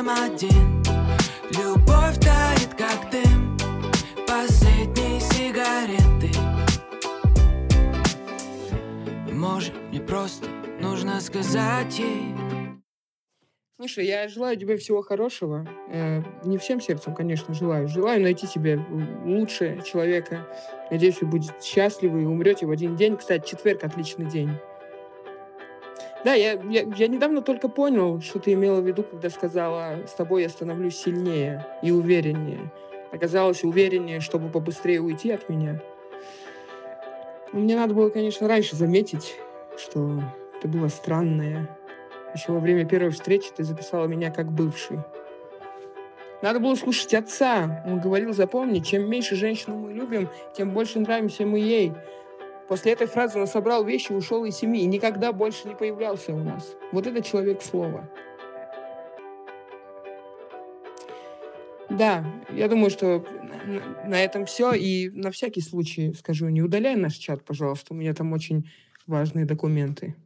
совсем один. Любовь тает, как дым последней сигареты. Может, мне просто нужно сказать ей. Слушай, я желаю тебе всего хорошего. Не всем сердцем, конечно, желаю. Желаю найти себе лучшего человека. Надеюсь, вы будете счастливы и умрете в один день. Кстати, четверг — отличный день. Да, я недавно только понял, что ты имела в виду, когда сказала: «С тобой я становлюсь сильнее и увереннее». Оказалось, увереннее, чтобы побыстрее уйти от меня. Мне надо было, конечно, раньше заметить, что ты была странная. Еще во время первой встречи ты записала меня как бывший. Надо было слушать отца. Он говорил: запомни, чем меньше женщину мы любим, тем больше нравимся мы ей. После этой фразы он собрал вещи и ушел из семьи. И никогда больше не появлялся у нас. Вот это человек слова. Да, я думаю, что на этом все. И на всякий случай скажу, не удаляй наш чат, пожалуйста. У меня там очень важные документы.